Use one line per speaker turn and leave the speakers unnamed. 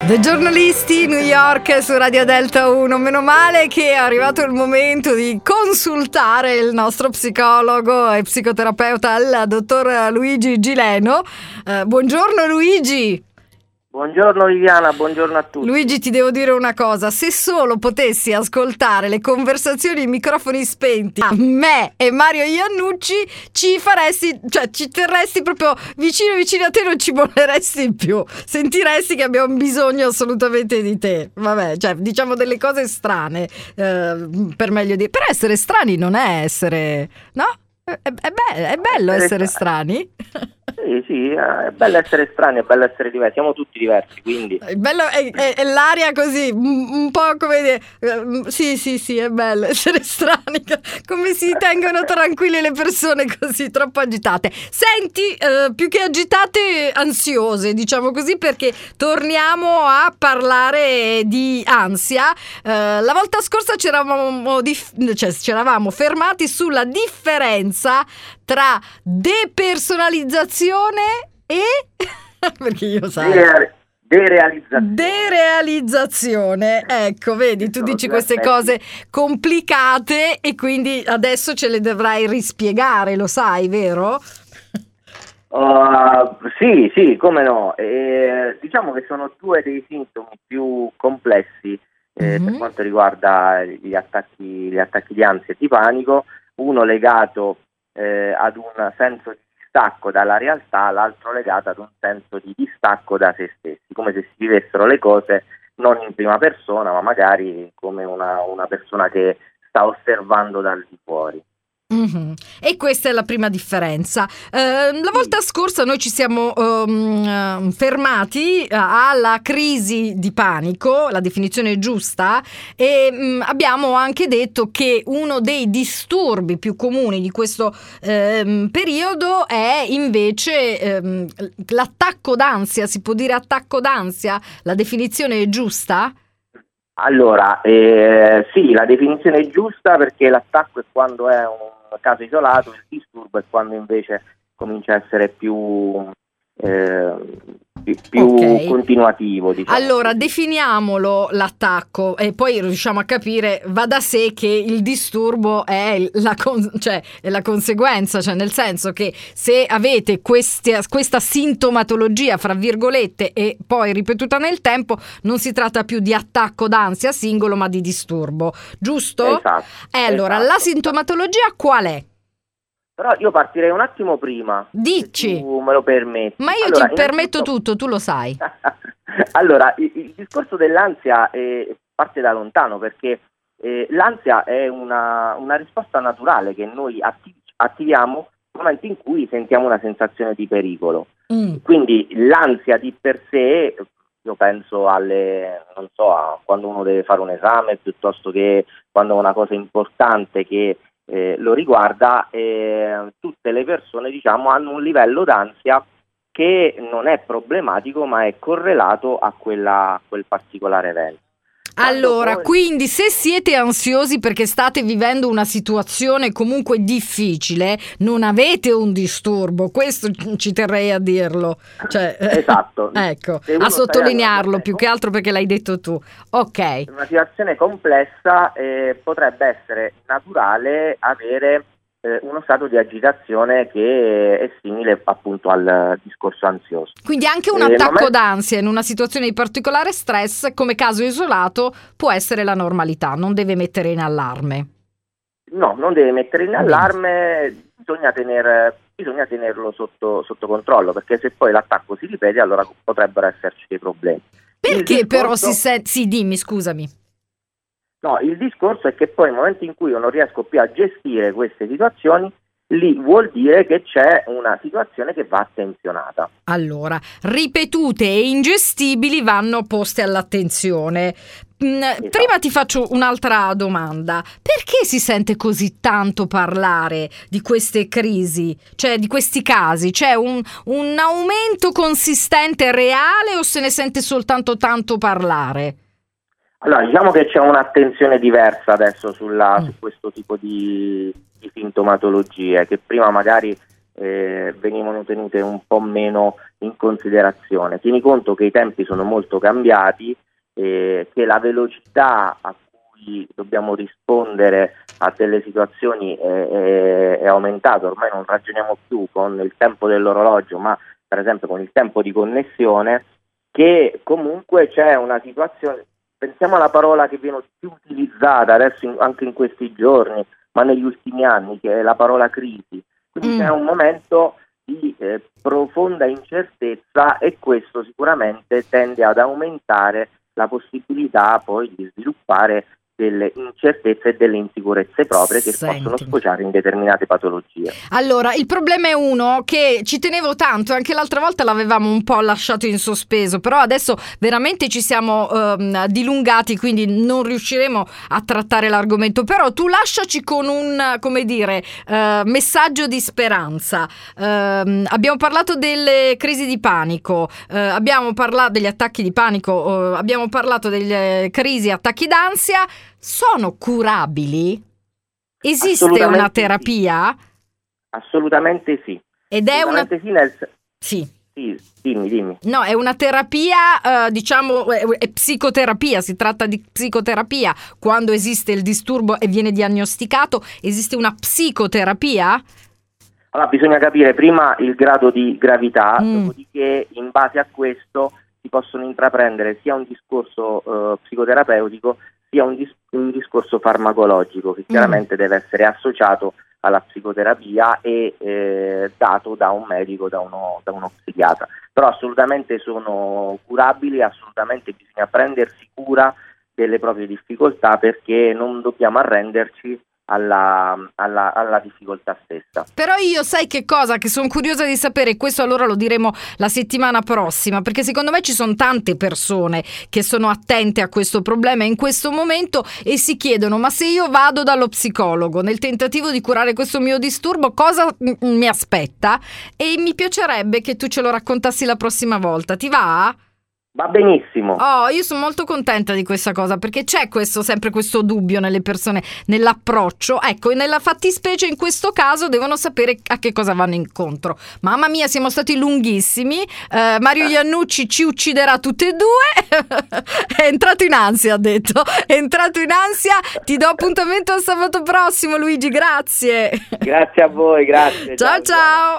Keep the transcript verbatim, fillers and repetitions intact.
The Giornalisti, New York su Radio Delta uno. Meno male che è arrivato il momento di consultare il nostro psicologo e psicoterapeuta, il dottor Luigi Gileno. Eh, buongiorno Luigi.
Buongiorno Viviana, buongiorno a tutti.
Luigi, ti devo dire una cosa: se solo potessi ascoltare le conversazioni in microfoni spenti a me e Mario Iannucci, ci faresti, cioè ci terresti proprio vicino vicino a te, non ci molleresti più, sentiresti che abbiamo bisogno assolutamente di te. Vabbè, cioè diciamo delle cose strane, eh, per meglio dire, però essere strani non è essere, no? È, è, be- è bello essere strani.
Sì, sì, è bello essere strani, è bello essere diversi, siamo tutti diversi, quindi...
Il bello è, è, è l'aria così, un, un po' come dire, sì, sì, sì, è bello essere strani, come si tengono tranquille le persone così, troppo agitate. Senti, eh, più che agitate, ansiose, diciamo così, perché torniamo a parlare di ansia. Eh, la volta scorsa c'eravamo, dif- cioè, c'eravamo fermati sulla differenza tra depersonalizzazione e perché io sai
De- derealizzazione.
Derealizzazione. Ecco, vedi, tu dici queste cose complicate e quindi adesso ce le dovrai rispiegare, lo sai, vero?
Uh, sì, sì, come no. Eh, diciamo che sono due dei sintomi più complessi eh, mm-hmm. per quanto riguarda gli attacchi, gli attacchi di ansia e di panico, uno legato Eh, ad un senso di distacco dalla realtà, l'altro legato ad un senso di distacco da se stessi, come se si vivessero le cose non in prima persona, ma magari come una, una persona che sta osservando dal di fuori.
Mm-hmm. E questa è la prima differenza. Eh, la volta scorsa noi ci siamo um, fermati alla crisi di panico, la definizione giusta, e um, abbiamo anche detto che uno dei disturbi più comuni di questo um, periodo è invece um, l'attacco d'ansia. Si può dire attacco d'ansia? La definizione è giusta?
Allora, eh, sì, la definizione è giusta, perché l'attacco è quando è un caso isolato, il disturbo è quando invece comincia a essere più eh, più, più okay. continuativo, diciamo.
Allora definiamolo l'attacco e poi riusciamo a capire. Va da sé che il disturbo è la, con- cioè, è la conseguenza, cioè nel senso che se avete queste, questa sintomatologia fra virgolette e poi ripetuta nel tempo, non si tratta più di attacco d'ansia singolo ma di disturbo, giusto?
Esatto.
E allora
esatto.
La sintomatologia qual è?
Però io partirei un attimo prima.
Dici.
Se tu me lo permetti.
Ma io
allora,
ti permetto tutto, tu lo sai.
Allora, il, il discorso dell'ansia eh, parte da lontano, perché eh, l'ansia è una, una risposta naturale che noi atti- attiviamo nel momento in cui sentiamo una sensazione di pericolo. Mm. Quindi l'ansia di per sé, io penso alle, non so, a quando uno deve fare un esame, piuttosto che quando è una cosa importante che Eh, lo riguarda, eh, tutte le persone diciamo hanno un livello d'ansia che non è problematico ma è correlato a quella a quel particolare evento.
Allora,
poi...
quindi se siete ansiosi perché state vivendo una situazione comunque difficile, non avete un disturbo, questo ci terrei a dirlo. Cioè,
esatto.
Ecco, a sottolinearlo più che altro perché l'hai detto tu. Ok.
Una situazione complessa eh, potrebbe essere naturale avere eh, uno stato di agitazione che è simile appunto al discorso ansioso.
Quindi anche un
eh,
attacco
momento...
d'ansia in una situazione di particolare stress come caso isolato può essere la normalità, non deve mettere in allarme.
No, non deve mettere in allarme, bisogna, tener, bisogna tenerlo sotto, sotto controllo, perché se poi l'attacco si ripete allora potrebbero esserci dei problemi.
Perché discorso... però si sente... Sì, dimmi, scusami.
No, il discorso è che poi nel momento in cui io non riesco più a gestire queste situazioni, lì vuol dire che c'è una situazione che va attenzionata.
Allora, ripetute e ingestibili vanno poste all'attenzione. Esatto. Prima ti faccio un'altra domanda. Perché si sente così tanto parlare di queste crisi, cioè di questi casi? C'è un, un aumento consistente reale o se ne sente soltanto tanto parlare?
Allora, diciamo che c'è un'attenzione diversa adesso sulla, mm. su questo tipo di, di sintomatologie, che prima magari eh, venivano tenute un po' meno in considerazione. Tieni conto che i tempi sono molto cambiati, eh, che la velocità a cui dobbiamo rispondere a delle situazioni è, è, è aumentata, ormai non ragioniamo più con il tempo dell'orologio, ma per esempio con il tempo di connessione, che comunque c'è una situazione, pensiamo alla parola che viene più utilizzata adesso in, anche in questi giorni, ma negli ultimi anni, che è la parola crisi. Quindi mm. c'è un momento di eh, profonda incertezza, e questo sicuramente tende ad aumentare la possibilità poi di sviluppare delle incertezze e delle insicurezze proprie che
Senti.
possono sfociare in determinate patologie.
Allora, il problema è uno che ci tenevo tanto, anche l'altra volta l'avevamo un po' lasciato in sospeso, però adesso veramente ci siamo ehm, dilungati, quindi non riusciremo a trattare l'argomento, però tu lasciaci con un, come dire, eh, messaggio di speranza. Eh, abbiamo parlato delle crisi di panico, eh, abbiamo parlato degli attacchi di panico, eh, abbiamo parlato delle crisi, attacchi d'ansia. Sono curabili? Esiste una terapia?
Sì. Assolutamente sì.
Ed è una
sì, nel...
sì.
sì, dimmi, dimmi.
No, è una terapia, eh, diciamo, è, è psicoterapia, si tratta di psicoterapia. Quando esiste il disturbo e viene diagnosticato, esiste una psicoterapia?
Allora, bisogna capire prima il grado di gravità,
Mm.
dopodiché in base a questo si possono intraprendere sia un discorso eh, psicoterapeutico sia un, dis- un discorso farmacologico, che chiaramente mm. deve essere associato alla psicoterapia e eh, dato da un medico, da uno, da uno psichiatra. Però assolutamente sono curabili, assolutamente bisogna prendersi cura delle proprie difficoltà, perché non dobbiamo arrenderci alla, alla, alla difficoltà stessa.
Però io sai che cosa? Che sono curiosa di sapere, questo allora lo diremo la settimana prossima, perché secondo me ci sono tante persone che sono attente a questo problema in questo momento e si chiedono: ma se io vado dallo psicologo nel tentativo di curare questo mio disturbo, cosa m- mi aspetta? E mi piacerebbe che tu ce lo raccontassi la prossima volta. Ti va?
Va benissimo.
Oh, io sono molto contenta di questa cosa, perché c'è questo sempre questo dubbio nelle persone, nell'approccio. Ecco, e nella fattispecie in questo caso devono sapere a che cosa vanno incontro. Mamma mia, siamo stati lunghissimi. eh, Mario Iannucci ci ucciderà tutte e due. È entrato in ansia, ha detto. È entrato in ansia. Ti do appuntamento al sabato prossimo, Luigi, grazie.
Grazie a voi, grazie.
Ciao ciao, ciao.